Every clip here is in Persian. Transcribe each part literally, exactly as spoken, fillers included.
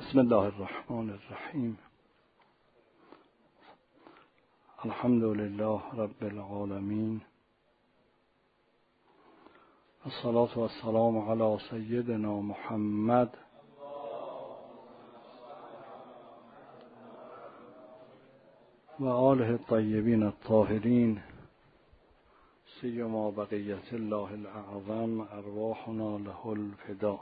بسم الله الرحمن الرحیم. الحمد لله رب العالمین. الصلاة والسلام علی سیدنا محمد و آله الطیبین الطاهرین، سیما بقیة الله الاعظم ارواحنا له الفدا.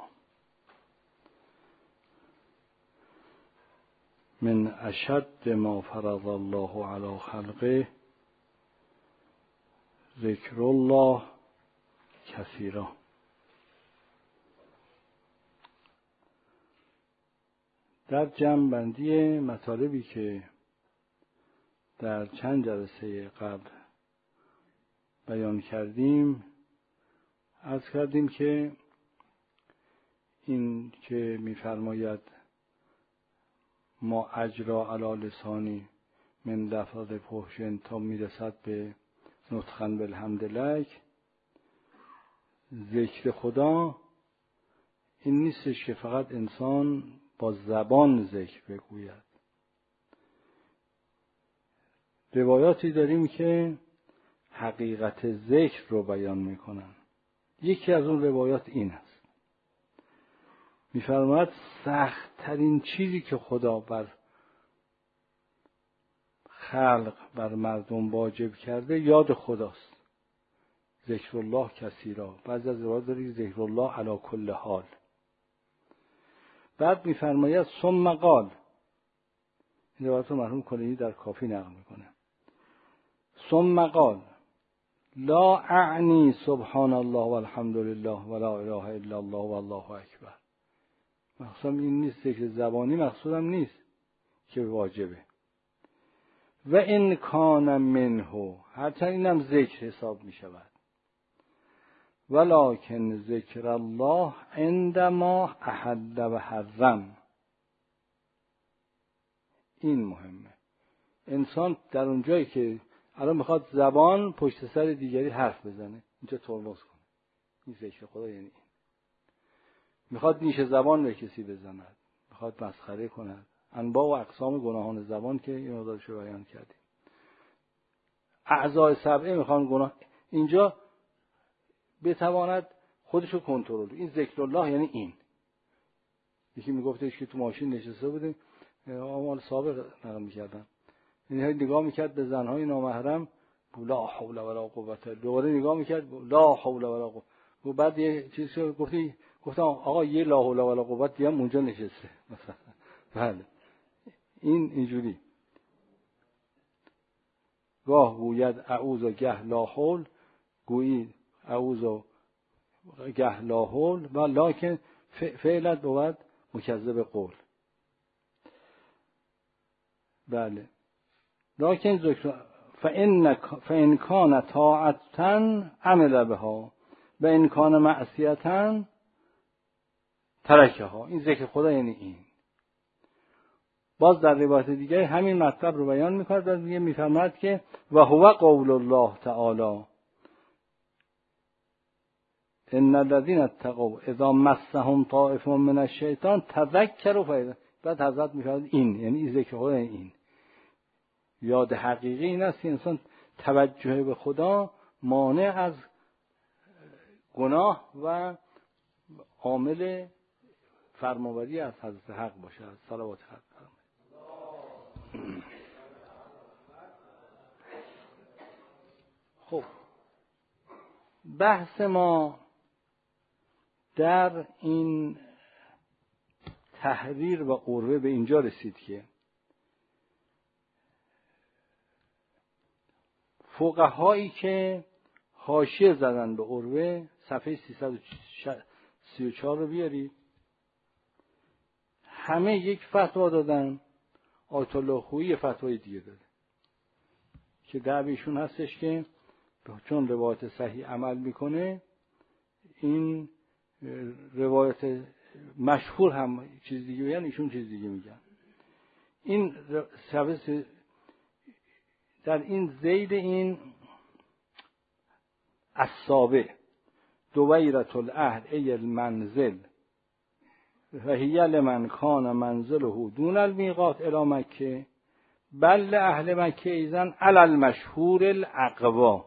من اشد ما فرض الله علی خلقه ذکر الله کثیرا. در جمع‌بندی مطالبی که در چند جلسه قبل بیان کردیم، عرض کردیم که این که می‌فرماید ما اجرا علی لسانی من لفظ فحش تا میرسد به نطقاً بالحمدلک، ذکر خدا این نیستش که فقط انسان با زبان ذکر بگوید. روایاتی داریم که حقیقت ذکر رو بیان میکنن. یکی از اون روایات این است، می‌فرماید سخت ترین چیزی که خدا بر خلق بر مردم واجب کرده یاد خداست. ذکر الله کثیرا. بعضی از روایات داره ذکر الله علی کل حال. بعد می‌فرماید ثم قال، این روایت رو مرحوم کلینی در کافی نقل میکنه، ثم قال لا اعنی سبحان الله والحمد لله ولا اله الا الله والله اکبر. مقصودم این نیست، ذکر زبانی مقصودم نیست که واجبه. و ان کان منه، هرچند اینم ذکر حساب می شود، ولکن ذکر الله عندما احل و حرم. این مهمه. انسان در اون جایی که الان میخواد زبان پشت سر دیگری حرف بزنه، اینجا ترمز کنه. این ذکر خدا یعنی این. میخواد نیش زبان به کسی بزند، میخواد مسخره کند، انواع و اقسام گناهان زبان که این مقدارشو بیان کردیم. اعضای سبعه میخوان گناه، اینجا بتواند خودشو کنترل. این ذکر الله یعنی این. یکی میگفتش که تو ماشین نشسته بودیم، آمال سابق نقل میکردن، این نگاه میکرد به زنهای نامحرم، لا حول ولا قوت، دوباره نگاه میکرد لا حول ولا قوت، و بعد یه چیزی گفتی، گفتم آقا یه لا حول ولا قوت دیگه هم اونجا نشسته مثلا. بله این اینجوری گاه گوید اعوذ گه لا حول، گویی اعوذ گه لا حول، و لکن فعلت بود مکذب قول. بله لکن ذکر فإن فإن کان طاعتا عمل بها و ان کان معصیتا ترکه ها. این ذکر خدا یعنی این. باز در روایت دیگه همین مطلب رو بیان میکنه، در دیگه میفرماید که و هو قول الله تعالی ان الذين اتقوا اذا مسهم طائف من الشیطان تذکروا فاذا. بعد حضرت میفرماید این یعنی این ذکر خدا یعنی این. یاد حقیقی این است که انسان توجه به خدا مانع از گناه و عامل فرمانبری از حضرت حق باشه، از صلوات حق. خب بحث ما در این تحریر و قروه به اینجا رسید که فقهایی که حاشیه زدن به قروه، صفحه سیصد و سی و چهار رو بیاری، همه یک فتوا دادن. آیت الله خویی فتوای دیگه داده که دعویشون هستش که چون روایت صحیح عمل میکنه، این روایت مشهور هم چیز دیگه میگن، ایشون چیز دیگه میگن. این صفحه در این ذیل این السابع دویرة العهد ای المنزل و هی لمن کان منزله دون المیقات الی مکه بل اهل مکه ایزن علی المشهور الاقوا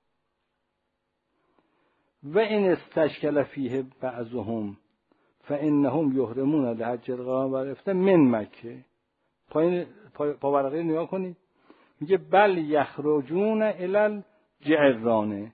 و این استشکل فیه بعضهم فانهم یحرمون لحج القرآن و رفته من مکه. پایین پاورقی نگاه کنید، میگه بل یخرجون الی الجعرانه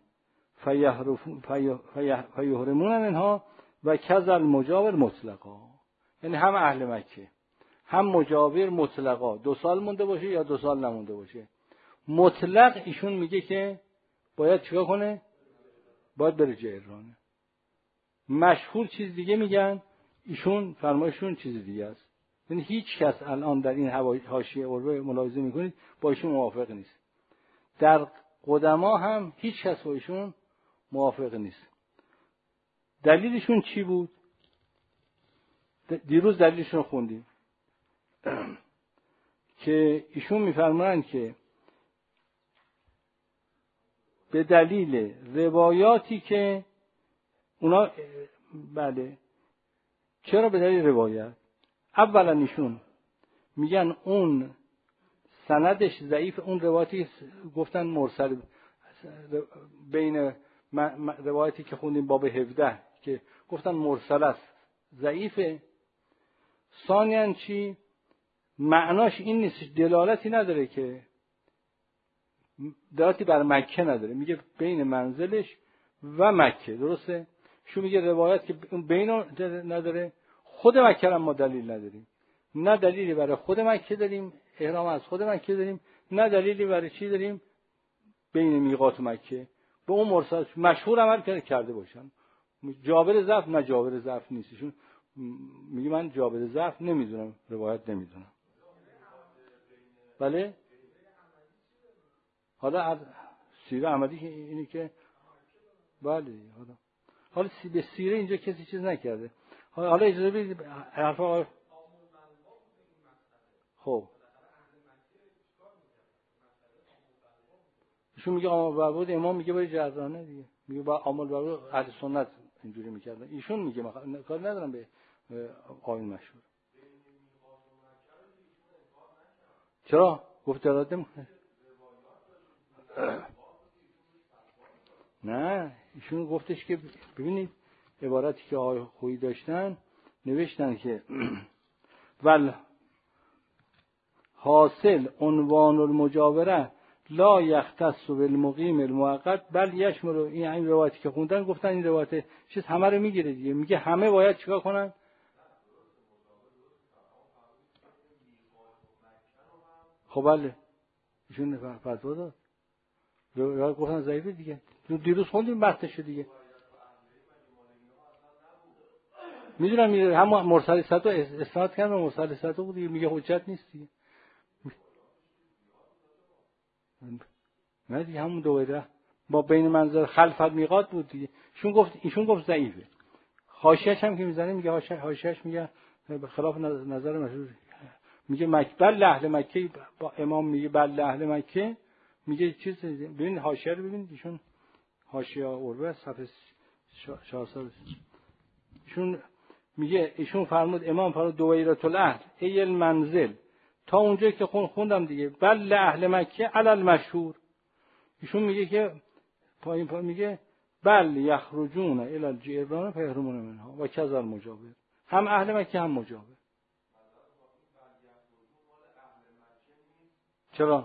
فیحرمون منها و کذا المجاور مطلقا. یعنی هم اهل مکه هم مجاور مطلقا، دو سال مونده باشه یا دو سال نمونده باشه، مطلق ایشون میگه که باید چیکار کنه؟ باید بره جعرانه. مشهور چیز دیگه میگن، ایشون فرمایشون چیز دیگه است. یعنی هیچ کس الان در این حاشیه عربه ملاحظه میکنید با ایشون موافق نیست. در قدما هم هیچ کس با ایشون موافق نیست. دلیلشون چی بود؟ دیروز دلیلشون خوندیم که ایشون میفرمایند که به دلیل روایاتی که اونا بله چرا به دلیل روایت؟ اولا ایشون میگن اون سندش ضعیف، اون روایتی گفتن مرسل بین روایتی که خوندیم باب هفده که گفتن مرسل است ضعیفه. ثانیاً چی؟ معناش این نیست، دلالتی نداره، که دلالتی بر مکه نداره، میگه بین منزلش و مکه. درسته؟ شو میگه روایت که بین نداره، خود مکه هم ما دلیل نداریم، نه دلیلی برای خود مکه داریم، احرام از خود مکه داریم، نه دلیلی برای چی داریم بین میقات و مکه. به اون مرسل مشهور عمل کرده باشن. جابر ضعف نه، جابر ضعف نیستشون، میگه من جابر ضعف نمیدونم، روایت نمیدونم. بله حالا از سیره احمدی اینی که بله حالا حالا به سیره اینجا کسی چیز نکرده. حالا اجازه بدید حرفا. خب ایشون میگه عامل بربود، امام میگه برای جعرانه دیگه، میگه با عامل بربود اهل سنت اینجوری میکردن. ایشون میگه من کار ندارم به آیین مشهور. چرا گفت دلالت نمیکنه؟ نه ایشون گفتش که ببینید عبارتی که آقای خویی داشتن نوشتن که ول حاصل عنوان المجاوره لا یختص بالمقیم المؤقت بل یشمل. این این روایتی که خوندن گفتن این روایت چیز همه رو میگیره دیگه، میگه همه باید چیکار کنن؟ خب بله ایشون فتوا داد، روایت گفتن ضعیفه دیگه، دیروز خوندیم بحثش دیگه. میدونم میره هم مرسل صدو استناد کردن، مرسل صدو بود دیگه، میگه حجت نیست دیگه. نه دیگه همون دویره با بین منزل خلف میقات بود دیگه. ایشون گفت ایشون گفت ضعیفه. حاشیه‌اش هم که میزنه میگه حاشیه‌اش میگه به خلاف نظر مشهور، میگه مکبل اهل مکه، با امام میگه بل اهل مکه، میگه چیز. ببین حاشیه رو ببینید، ایشون حاشیه عروه صفحه چهارصد ایشون میگه ایشون فرمود امام فرمود دویرة الاهل ای المنزل تا اونجایی که خون خوندم دیگه بل اهل مکه علی المشهور. ایشون میگه که پایین پایین میگه بل یخرجون الی الجعرانه فیحرمون منها و کذا المجاور. هم اهل مکه هم مجاور. چرا؟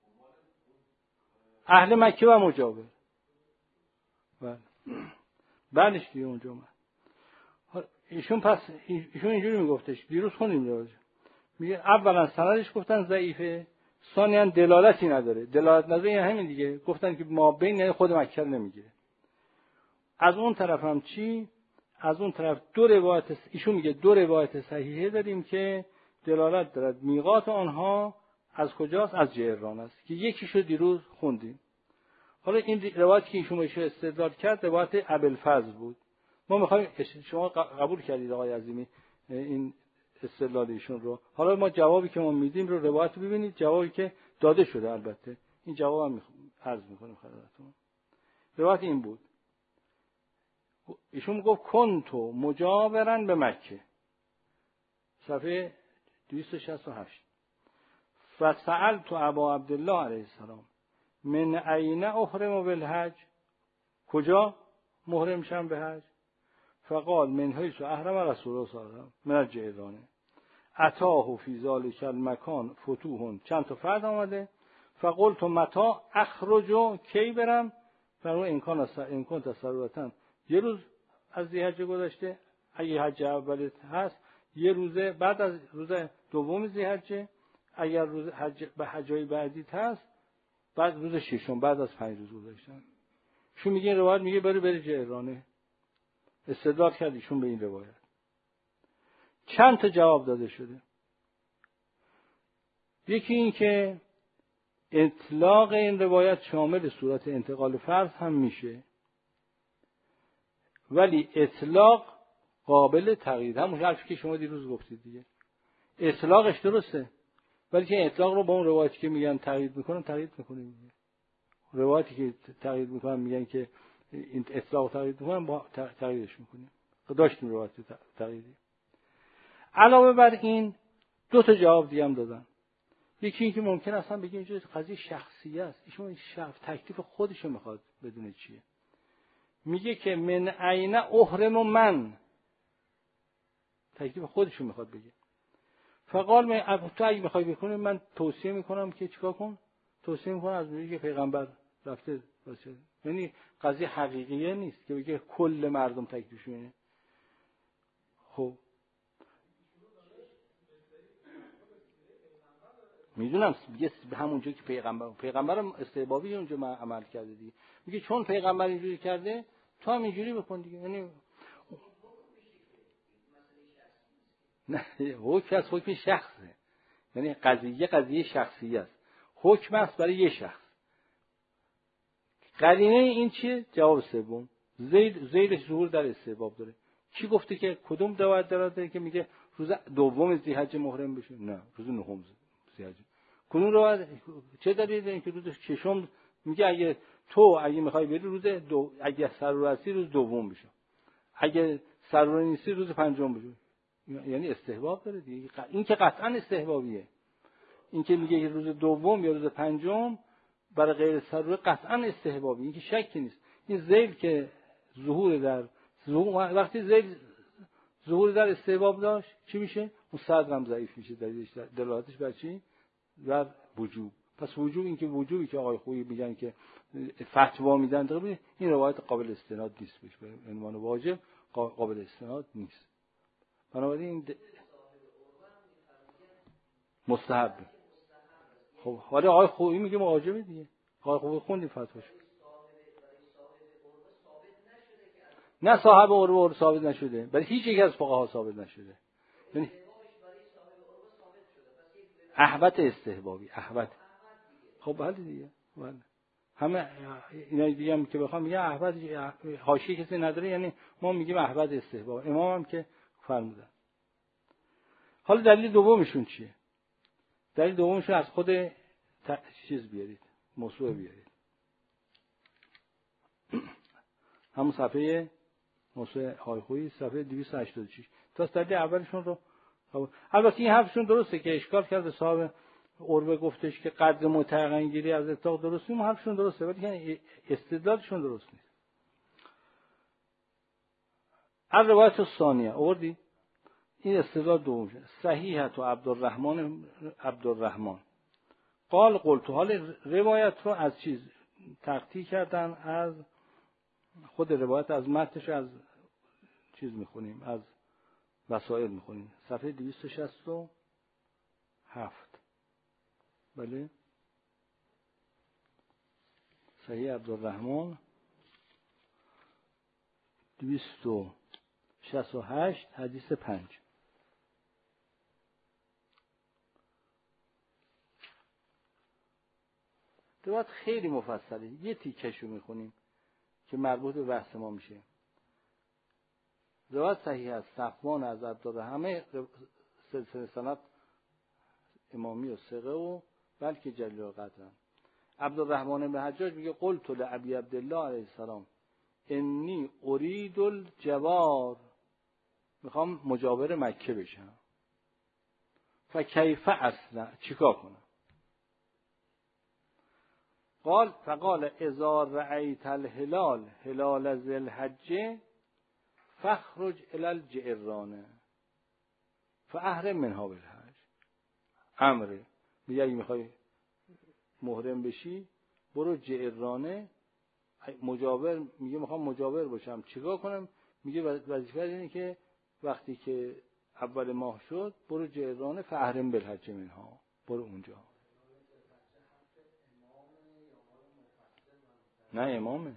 اهل مکه و مجاور. بله بعدش دیگه اونجا اومد. ایشون پس ایشون اینجوری میگفتش، دیروز خوندیم راجع، میگه اولا سندش گفتن ضعیفه، ثانیاً دلالتی نداره. دلالت نداره یعنی همین دیگه، گفتن که ما بین خود مکه نمیگیره. از اون طرف هم چی؟ از اون طرف دو روایت، ایشون میگه دو روایت صحیحه داریم که دلالت دارد میقات آنها از کجاست؟ از جعرانه است، که یکیشو دیروز خوندیم. حالا این روایت که ایشون بهش استدلال کرد روایت ابوالفضل بود. ما میخوایم، شما قبول کردید آقای عظیمی این استدلال ایشون رو، حالا ما جوابی که ما میدیم رو روایت رو ببینید، جوابی که داده شده البته این جواب هم عرض میکنیم خدمتتون. روایت این بود، ایشون گفت کنتو مجاورن به مکه، صفحه دویست و شصت و هشت. فسألت ابا عبدالله علیه السلام من عین احرم بالحج، کجا محرم شم به حج؟ فقال من حیث احرم رسول الله صلی الله علیه و آله من الجعرانه اتاه فی ذلک المکان فتوح، چند تا فرد آمده. فقلت متى اخرج، کی برم؟ فرمود امکان است امکان تصورتا یه روز از ذی‌حجه گذشته، اگه حج اولی هست یه روزه بعد از روز دوم ذی‌حجه، اگر روز حج به حجای بعدی هست بعد روز ششم بعد از پنج روز گذشتن. شون میگه روایت میگه بری بری جعرانه. استدلال کردیشون به این روایت. چند تا جواب داده شده. یکی این که اطلاق این روایت شامل صورت انتقال فرض هم میشه، ولی اطلاق قابل تغییر. همون حرفی که شما دیروز گفتید دیگه، اطلاقش درسته، ولی که اطلاق رو با اون روایتی که میگن تغییر میکنن تغییر میکنه. روایتی که تغییر میکنن میگن که این اطلاق تغییر میکنن با تغییرش میکنیم. داشتیم روایت تغییری. علاوه بر این دو تا جواب دیگه هم دادن. یکی این که ممکن اصلا بگه اینجا قضیه شخصی است، ایشون شخص تکلیف خودش رو میخواد بدونه چیه. میگه که من عین احرم و من، تکلیف خودش رو میخواد بگه. فقال من تو اگه میخوای بکنی من توصیه میکنم که چیکار کن؟ توصیه میکنم از میگه که پیغمبر رفته باشه. یعنی قضیه حقیقیه نیست که بگه کل مردم تکلیفشون اینه. خب میدونم میگه به همونجا که پیغمبر پیغمبرم استحبابی اونجا ما عمل کرده دیگه. میگه چون پیغمبر اینجوری کرده تو هم اینجوری بکن دیگه. یعنی نه حکم از حکم شخصه، یعنی قضیه قضیه شخصی است، حکم است برای یه شخص. قرینه این چیه؟ جواب سوم. زید زیدش ظهور در استحباب داره. کی گفته که کدوم روایت داره که میگه روز دوم ذی‌حجه محرم بشه؟ نه روز نهم ذی‌حجه. کدوم روایت چه دلیل داره که روز ششم میگه اگه تو اگه میخوای بری روز دو، اگه سرور هستی روز دوم بشه، اگه سرور نیستی روز پنجم بشه. یعنی استحباب داره دیگه. این که قطعا استحبابیه. این که میگه روز دوم یا روز پنجم برای غیر سرور قطعا استحبابی، این که شکی نیست. این ذیل که ظهور در ظهور وقتی ذیل ظهور در استحباب داشت چی میشه؟ اون صدر هم ضعیف میشه، دلالتش بر چی؟ بر وجوب. پس وجوب، این که وجوبی که آقای خویی میگن که فتوا میدن تقریبا این روایت قابل استناد نیست، بهش به عنوان واجب قابل استناد نیست. بنابراین د... مستحب. خب حالا آقای خویی میگه واجبه دیگه. آقای خویی خوندیم فتواش. نه صاحب عروه ثابت نشده، ولی هیچ یک از فقها ثابت نشده. یعنی احوت استحبابی احوت. خب بله دیگه بله. همه اینا دیگه هم که بخوام میگه احوت حاشیه کسی نداره، یعنی ما میگیم احوت استحباب. امام هم که فرمودن. حالا دلیل دومشون چیه؟ دلیل دومشون از خود ت... چیز بیارید، موضوع بیارید. همون صفحه موضوع های خویی صفحه دویست و هشتاد و شش. تا دلیل اولشون رو خب. البته این حرفشون درسته که اشکال کرده صاحب عروه گفتش که قدر متغیری از اتاق درسته، اون حرفشون درسته، ولی استدلالشون درست نیست. الروایت الثانیه آوردی؟ این استدلال دومشه. صحیحه تو عبدالرحمن عبدالرحمن قال قلت. حال روایت رو از چیز تقطیع کردن، از خود روایت از متنش از چیز میخونیم، از وسائل میخونیم. صفحه دویست و شصت و هفت. بله صحیح عبدالرحمن دویست و شصت و هشت حدیث پنج. روایت خیلی مفصله، یه تیکشو میخونیم که مربوط به بحث ما میشه. روایت صحیح است. صفوان از عبدالرحمن، همه سلسله سند امامی و ثقه و بلکه جلیل القدر. عبدالرحمن بن حجاج میگه قلت لابی عبدالله علیه السلام انی ارید الجوار، میخوام مجاور مکه بشم. فکیف اصلا چیکار کنم؟ قال فقال اذا رأیت الهلال هلال ذی الحجه فاخرج الی الجعرانه فاحرم منها بالحج. امره میگه اگه میخوای محرم بشی برو جعرانه مجاور. میگه میخوام مجاور باشم چیکار کنم؟ میگه وظیفه اینه که وقتی که اول ماه شد برو جعرانه فاحرم بالحج منها، برو اونجا. نه امامه،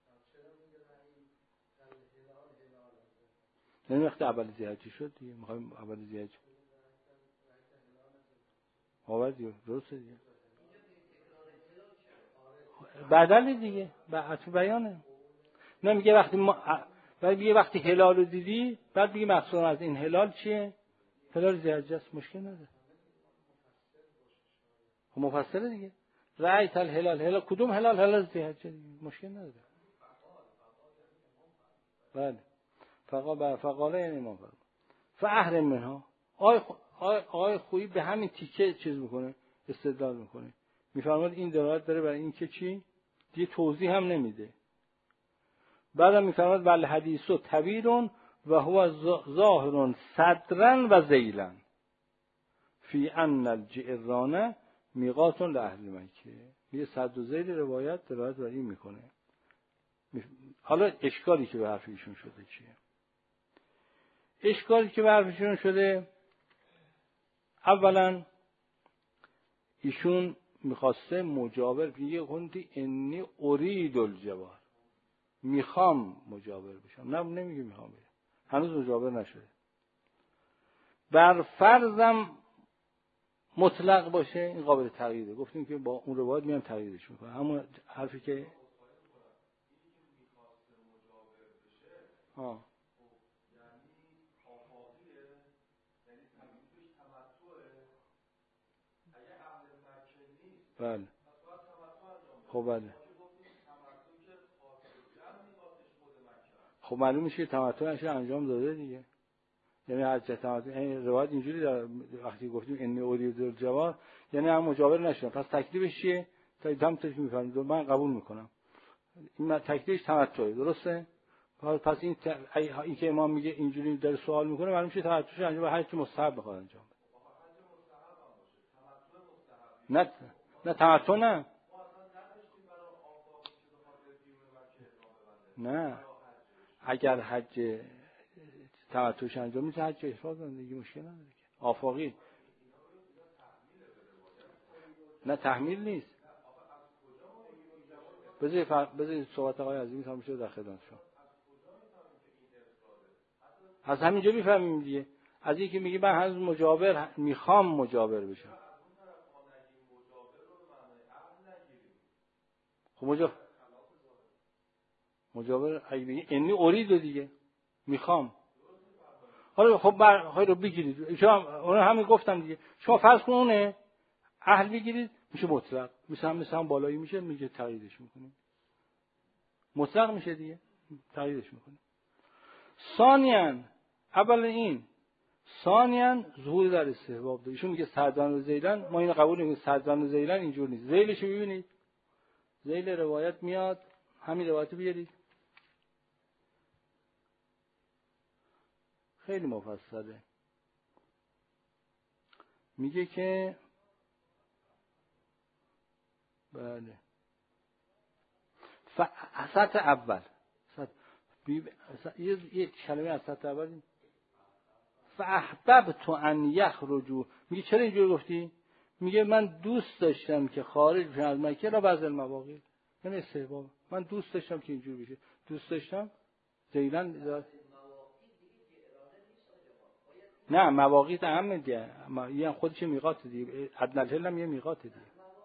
نه وقتی اول ذی‌حجه شد دیگه میخوایم اول ذی‌حجه آور دیگه درسته دیگه بدل دیگه بعد بیانه. نه میگه وقتی ما بعد میگه وقتی هلال رو دیدی بعد میگه مقصود از این هلال چیه؟ هلال ذی‌حجه است، مشکل نداره. خب مفصله دیگه رأیت الهلال هلال کدوم هلال؟ هلال ذی‌حجه دیگه مشکل نداره. بله فقال فقال یعنی ما فرمود فاحرم منها. آقای آقای آقای خویی به همین تیکه چیز میکنه استدلال میکنه، میفرماد این دلالت داره برای این که چی دیگه توضیح هم نمیده. بعدم میفرماد ول حدیث طویل و هو ظاهر صدرا و ذیلا فی ان الجعرانه میقات لاهل مکه. یه صدر و ذیل روایت دلالت بر این میکنه. حالا اشکالی که به حرف ایشون شده چیه؟ اشکالی که به حرف ایشون شده اولا ایشون میخواسته مجاور بگه کنتی انی ارید الجوار، میخوام مجاور بشم. نه نمیگه میخوام بشم، هنوز مجاور نشده. بر فرضم مطلق باشه این قابل تغییره، گفتیم که با اون روایت میام تغییرش میکنه. همون حرفی که ها بله خب بله خب معلوم میشه تمتع نشه انجام داده دیگه. یعنی حج تمتع این روایت اینجوری داره وقتی گفتیم انی ارید الجوار یعنی هم مجاور نشدم. پس تکلیفش چیه؟ تمتعش میفهمید من قبول میکنم این تکلیفش تمتعه درسته. پس این ت... این که امام میگه اینجوری داره سوال میکنه معلوم میشه تمتعش انجام به حج مستحب بخواد انجام بده. نه نه تمتع نه نه اگر حج تمتعش انجام میشه حج افراد دیگه مشکل نداره که آفاقی. نه تحمیل نیست. بذار فر... بذار صحبت آقای عظیمی تمام شد در خدمت شما. از همینجا میفهمیم دیگه. از اینکه میگه من هنوز مجاور میخوام مجاور بشم. خب مجاور مجاور اگه بگی انی ارید دیگه میخوام. حالا خب بر رو بگیرید شما اون همین گفتم دیگه. شما فرض کن اونه اهل بگیرید میشه مطلق، مثلا مثلا بالایی میشه میگه تغییرش میکنید مطلق میشه دیگه تغییرش میکنید. ثانیاً اول این ثانیاً ظهور در استحباب داره. ایشون میگه صدرن و ذیلن، ما اینو قبول نمی‌کنیم. صدرن و ذیلن اینجور نیست. ذیلش رو ببینید ذیل روایت میاد همین روایت رو بیارید خیلی مفصله. میگه که بله ف سطح اول سطح بی... یه یک کلمه از سطح اول فاحببت ان یخرجوا. میگه چرا اینجوری گفتی؟ میگه من دوست داشتم که خارج بشن از مکه را بعض المواقع، یعنی استحباب من دوست داشتم که اینجوری بشه. دوست داشتم زیلن نه مواقیت اهم دیگه یه خودش میقات دیگه ادنی الهل هم یه میقات دیگه.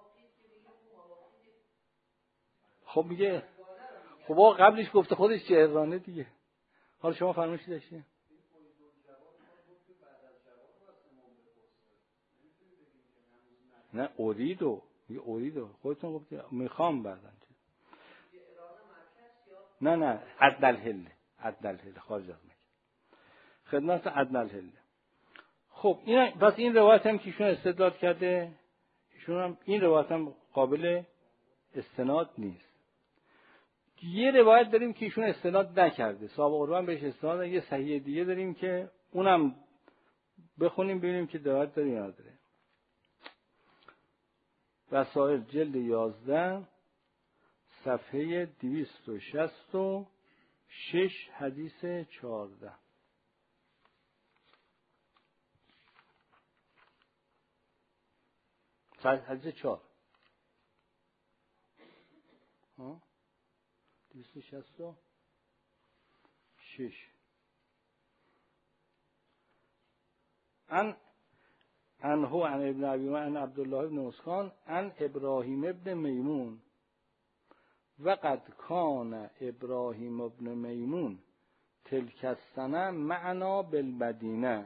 خب میگه خب آقا قبلش گفته خودش جعرانه دیگه. حالا شما فرمایشی داشتین؟ نه اوریدو میگه اوریدو خودتون گفتید میخوام بعدن. نه نه ادنی الهل ادنی الهل خارج از مکه خدمت ادنی الهل. خب این پس این روایت هم که ایشون استدلال کرده، ایشون هم این روایت هم قابل استناد نیست. یه روایت داریم که ایشون استناد نکرده، صاحب قربان بهش استناد. یه صحیح دیگه داریم که اونم بخونیم ببینیم که روایت داره یا نداره. وسائل جلد یازده صفحه دویست و شصت و شش حدیث چهارده. حدیث چهار دویست و شصت و شش. ان انهو عن ابن ابی عن عبدالله ابن مسکان عن ابراهیم ابن میمون و قد کان ابراهیم ابن میمون تلک السنه معنا بالمدینه.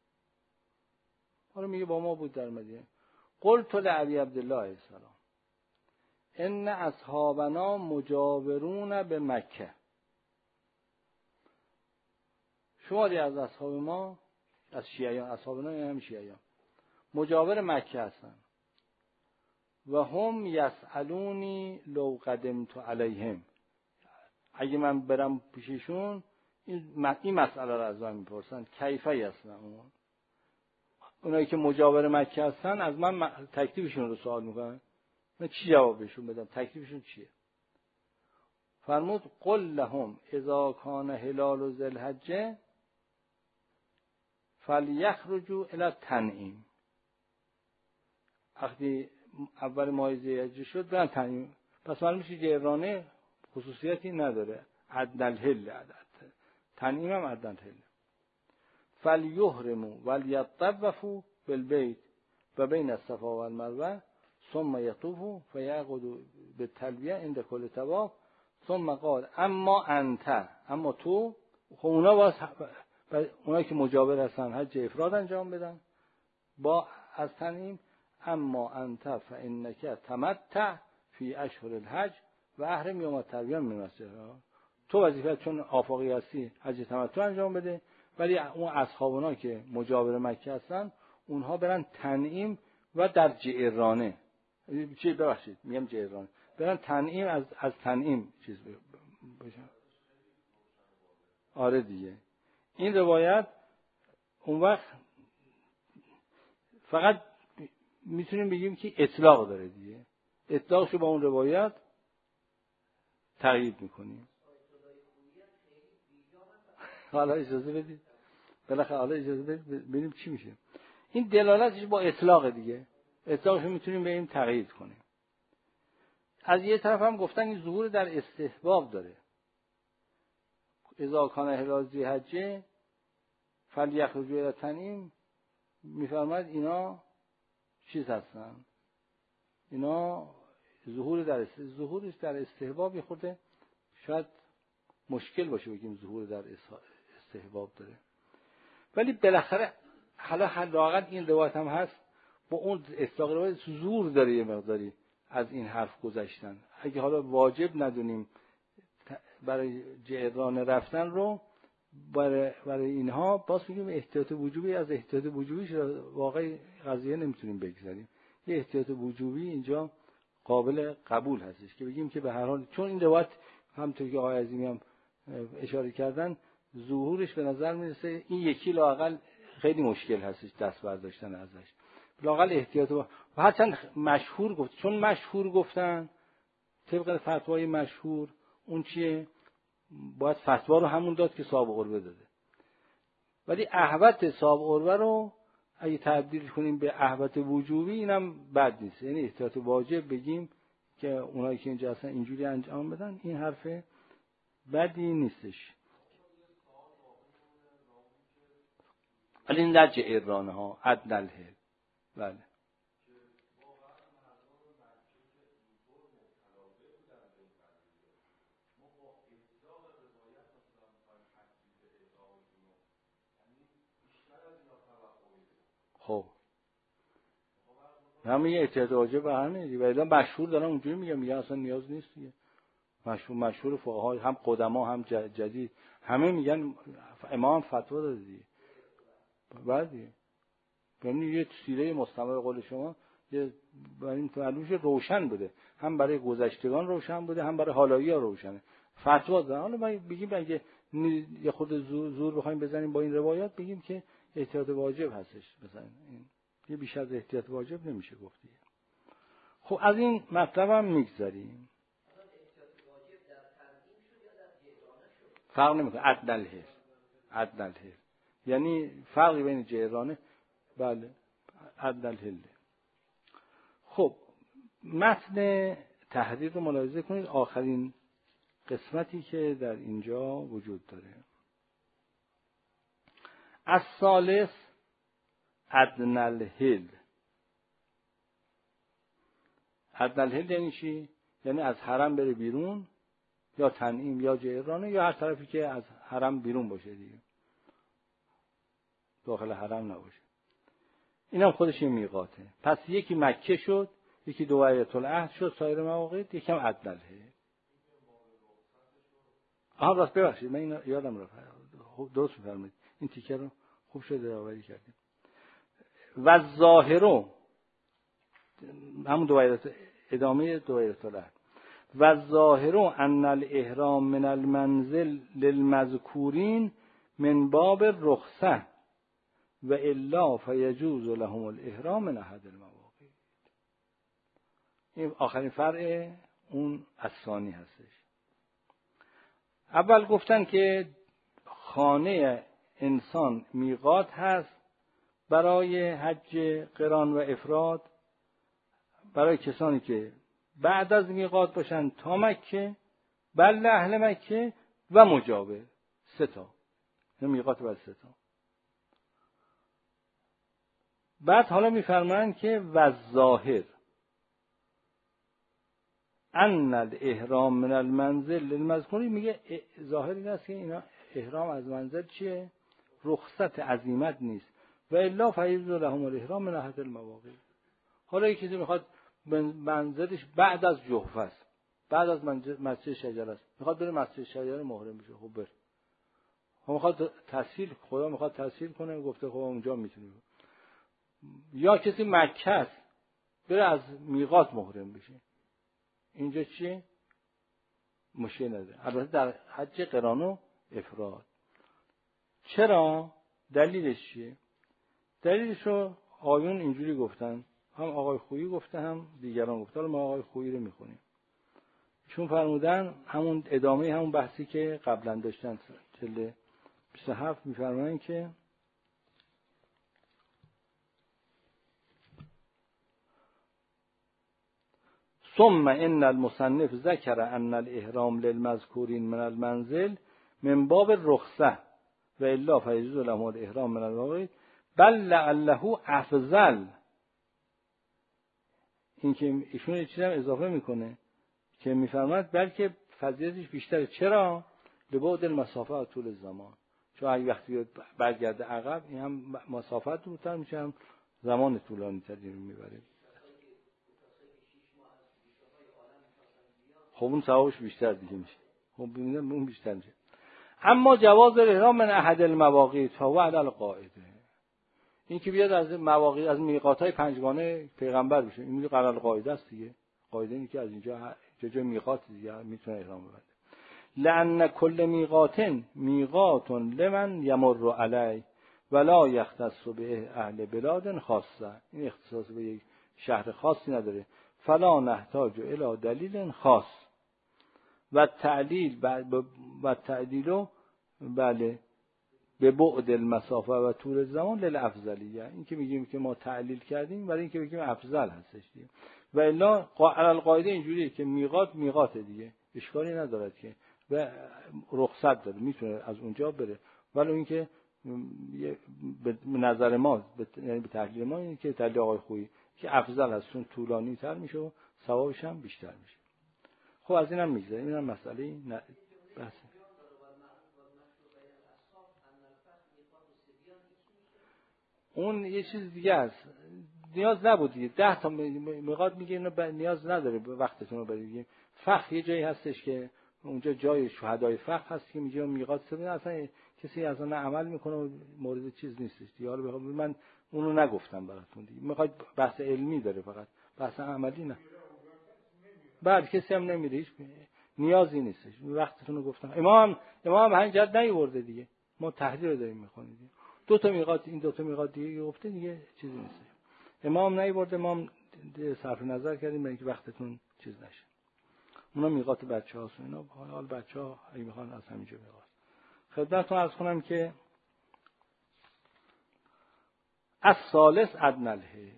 حالا میگه با ما بود در مدینه. قلت لعبی عبدالله السلام ان اصحابنا مجاورون به مکه. شماری از اصحاب ما، از شیعیان، اصحابنا یعنی هم شیعیان، مجاور مکه هستن. و هم یسألونی لو قدمت علیهم، اگه من برم پیششون این این مسئله رو از من میپرسن، کیفه یسمعون. اونایی که مجاور مکه هستن از من تکلیفشون رو سوال میکنن، من چی جواب بهشون بدم، تکلیفشون چیه؟ فرمود قل لهم اذا کان هلال ذی الحجه فلیخرجوا الی التنعیم. وقتی اول ماه ذی الحجه شد برن تنعیم. پس معلوم میشه جعرانه خصوصیتی نداره، عدن الهل، تنعیم هم عدن الهل. فلیحرموا ولیطوفوا بالبیت و بین الصفا و المروه ثم یطوفوا فیعقدوا بالتلبیه عند کل طواف ثم قال اما انت، اما تو. خب اونا باز اونا که مجاور هستن حج افراد انجام بدن با از تنعیم. اما انت فانک تمتع فی اشهر الحج و احرم یوم الترویه من المسجد. تو وظیفت چون آفاقی هستی حج تمتع انجام بده، ولی اون اصحابنا که مجاور مکه هستن اونها برن تنعیم و در جعرانه، چی ببخشید میگم جعرانه، برن تنعیم، از از تنعیم چیز باشن. آره دیگه این روایت اون وقت فقط میتونیم بگیم که اطلاق داره دیگه، اطلاقشو با اون روایت تغییر میکنیم. حالا اجازه بدید بالاخره حالا اجازه بدید ببینیم چی میشه. این دلالتش با اطلاق دیگه، اطلاقشو میتونیم به این تغییر کنیم. از یه طرف هم گفتن این ظهور در استحباب داره. اذا کان هلال ذی الحجه فلیخرجوا الی التنعیم، میفرماید اینا چیز هستن، اینا ظهور در است... ظهورش در استحباب یه خورده شاید مشکل باشه بگیم ظهور در استحباب داره، ولی بالاخره حالا حداقل این روایت هم هست با اون اطلاق روایت زور داره یه مقداری از این حرف گذشتن. اگه حالا واجب ندونیم برای جعران رفتن رو برای, برای اینها، باز میگیم احتیاط وجوبی، از احتیاط وجوبیش واقعی قضیه نمیتونیم بگذاریم. یه احتیاط وجوبی اینجا قابل قبول هستش که بگیم که به هر حال چون این روایت همونطور که آقای عظیمی هم اشاره کردن ظهورش به نظر میرسه این یکی لااقل خیلی مشکل هستش دست برداشتن ازش، لااقل احتیاط. و هرچند مشهور گفت، چون مشهور گفتن طبق فتوای مشهور اون چیه باید فتوا رو همون داد که صاحب قربه داده، ولی احوط صاحب قربه رو اگه تبدیل کنیم به احوط وجوبی اینم بد نیست، یعنی احتیاط واجب بگیم که اونایی که اینجا هستن اینجوری انجام بدن، این حرف بدی نیستش. ولی این در جعرانه ها عدن الهل. بله خب همه یه احتیاط واجب به همه دیگه، ولی مشهور دارن اونجوری میگم، میگن اصلا نیاز نیست دیگه. مشهور مشهور فقها هم قدما هم جدید همه میگن، امام فتوا داده دیگه. بعدی یعنی یه سیره مستمر قول شما یه برای معلومش روشن بوده، هم برای گذشتگان روشن بوده، هم برای حالایی ها روشنه. فتوا دادن. حالا ما بگیم اگه یه خود زور, زور بخوایم بزنیم با این روایات، بگیم که احتیاط واجب هستش بزنیم. این یه بیش از احتیاط واجب نمیشه گفت دیگه. خب از این مطلب هم میگذاریم. فرق نمیکنه. عدل الهر عدل الهر یعنی فرقی بین جهرانه بله عدل الهر. خب متن تحریر رو ملاحظه کنید، آخرین قسمتی که در اینجا وجود داره. الثالث عدن الهل. عدن الهل یعنی چی؟ یعنی از حرم بره بیرون، یا تنعیم یا جعرانه یا هر طرفی که از حرم بیرون باشه دیگه، داخل حرم نباشه. اینم خودش یه میقاته. پس یکی مکه شد، یکی دوایت العهد شد، سایر مواقع یکم عدن الهل. آها راست ببخشید من این یادم رفت. درست می‌فرمایید. این تیکه رو خوب شده یادآوری کردیم. و ظاهرو همون دوایت ادامه دوایت العهد. و ظاهرو ان الاحرام من المنزل للمذکورین من باب الرخصه و الا فیجوز لهم الاحرام من احد المواقیت. این آخرین فرع اون الثانی هستش. اول گفتن که خانه انسان میقات هست برای حج قران و افراد، برای کسانی که بعد از میقات باشن تا مکه، بل اهل مکه و مجاور. سه تا میقات بر سه تا. بعد حالا میفرمایند که و ظاهر ان الاحرام من المنزل للمذکوری، میگه ظاهر این است که اینا احرام از منزل چیه؟ رخصت عزیمت نیست. و الا فیجوز لهم الاحرام من احد المواقیت. حالا یکی چیزی میخواد منزلش بعد از جحفه است، بعد از مسجد شجر است، میخواد بره مسجد شجر محرم بشه، خب بره. خب میخواد تسهیل، خدا میخواد تسهیل کنه، گفته خب اونجا میتونه. یا کسی مکه است بره از میقات محرم بشه، اینجا چیه؟ مشکل نداره. البته در حج قران و افراد. چرا؟ دلیلش چیه؟ دلیلش رو آیون اینجوری گفتن، هم آقای خویی گفته هم دیگران گفتن. ما آقای خویی رو میخونیم. چون فرمودن همون ادامه همون بحثی که قبلا داشتن چله بیست و هفت میفرمایند که ثم ان المصنف ذکر ان الاحرام للمذکورین من المنزل من باب الرخصه و الا فیجوز لهم الاحرام من المواقیت بل لعله افضل. این که ایشون یه چیزی هم اضافه میکنه که میفرماید بلکه فضیلتش بیشتره. چرا؟ لبعد المسافه و طول الزمان. چون اگه وقتی برگرده عقب این هم مسافت دورتر میشه، هم زمان طولانی تری رو میبره. خب اون ثوابش بیشتر دیگه میشه. خب ببینم اون بیشتر میشه. اما جواز الاحرام من احد المواقیت فهو علی القاعده. این که بیاد از مواقیت از میقات‌های پنجگانه پیغمبر بشه، این میگه قرار قاعده است دیگه. قاعده اینه که از اینجا جای میقات دیگه میتونه احرام ببنده. لأن کل میقات میقات لمن یمر علی ولا یختص به اهل بلاد خاصه. این اختصاص به یک شهر خاصی نداره. فلا نحتاج الی دلیل خاص و تعلیل و تعدیلو بله به بعد المسافه و طول الزمان للافضلیه. این که میگیم که ما تعلیل کردیم برای اینکه بگیم افضل هستش دیگه. و الا علی القاعده اینجوریه که میقات میقات دیگه، اشکالی ندارد که و رخصت داره، میتونه از اونجا بره. ولی اینکه به نظر ما یعنی به تحلیل ما اینه که تحلیل آقای خویی که افضل هست، چون طولانی تر میشه و ثوابش هم بیشتر میشه. خب از اینم میگذاریم. اینم مسئله نه بس. اون یه چیز دیگه است، نیاز نبود دیگه. ده تا میقات میگه اینو نیاز نداره وقتتون رو برید. فخ یه جایی هستش که اونجا جای شهدای فخ هست که میگه میقات سه، اصلا کسی اصلا عمل میکنه و مورد چیز نیستش دیگه. حالا من اونو نگفتم براتون دیگه. میخواید بحث علمی داره، فقط بحث عملی نه. بعد کسی هم نمیره، هیچ نیازی نیستش. وقتتون رو گفتم. امام امام همین جد نیورده دیگه، ما تحریر داریم میخونیم دیگه. دو تا میقات، این دو تا میقات دیگه گفته دیگه، چیزی نیست. امام نیورده، امام صرف نظر کردیم برای اینکه وقتتون چیز نشه. اونا میقات بچه‌هاست و اینا، حال بچه‌ها اگه میخوان از همینجا میقات. خدمتتون عرض کنم که از ثالث ادنی الحیل،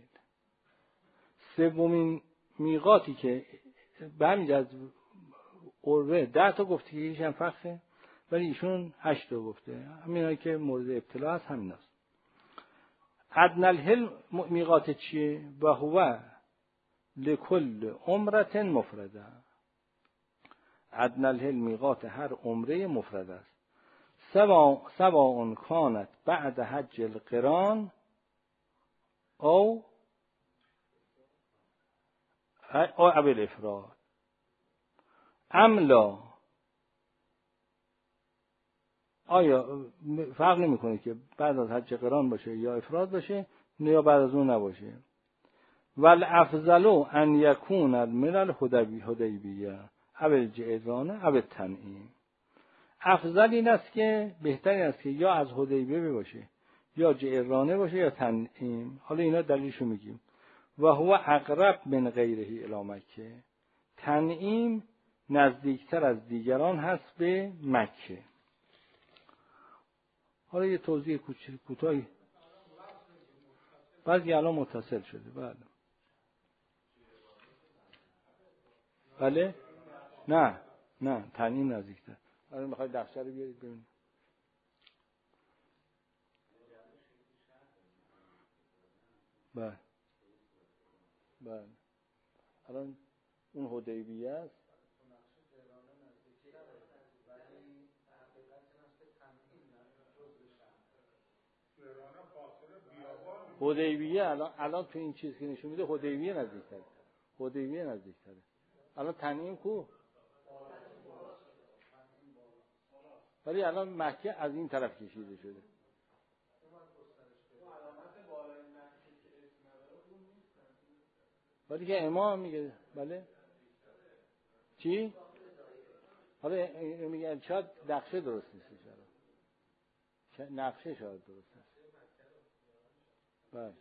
سومین میقاتی که به همین از عروه ده تا گفته که هیچ هم فخه، ولی ایشون هشت تا گفته. همینایی که مورد ابتلا هست همین هست. ادنی الحیل میقات چیه؟ و هو لکل عمره مفرده. ادنی الحیل میقات هر عمره مفرد است. سوا سواء کانت بعد حج القران او او ابل افراد املا. آیا فرق نمیکنه که بعد از حج قران باشه یا افراد باشه یا بعد از اون نباشه. والافضل ان یکون من الحدیبیه او الجعرانه او التنعیم. افضل این است که بهترین است که یا از حدیبیه باشه یا جعرانه باشه یا تنعیم. حالا اینا دلیلشو میگیم. و هو اقرب من غیره الی مکه. تنعیم نزدیکتر از دیگران هست به مکه. حالا یه توضیح کوتاهی. بعضی الان متصل شده. بله بله نه نه تنعیم نزدیکتر. الان میخواید دفتر رو بیارید ببینید. بله بله الان اون حدیبیه است. حدیبیه الان الان تو این چیز که نشون میده حدیبیه نزدیکتره. حدیبیه نزدیکتره. الان تنعیم کو؟ ولی الان مکه از این طرف کشیده شده. ولی که امام میگه بله چی؟ حالا میگه شاید نقشه درست نیست. شاید نقشه شاید درست نیست. بله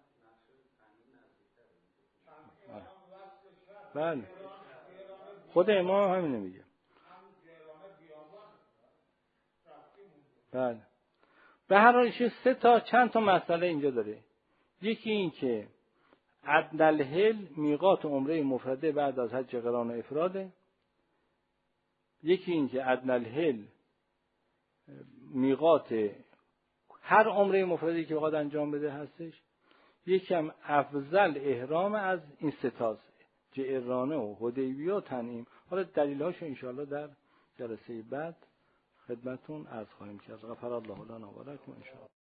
بله خود امام همین میگه. بله به هر حال سه تا چند تا مسئله اینجا داره. یکی این که ادنی الحیل میقات عمره مفرده بعد از حج قران و افراده. یکی این که ادنی الحیل میقات هر عمره مفردی که بخواد انجام بده هستش. یکی هم افضل احرام از این سه تاست، جعرانه و حدیبیه و تنعیم. حالا دلیل‌هاشو ان شاءالله در جلسه بعد خدمتتون عرض خواهیم کرد. غفر الله لنا و لکم ان شاء الله.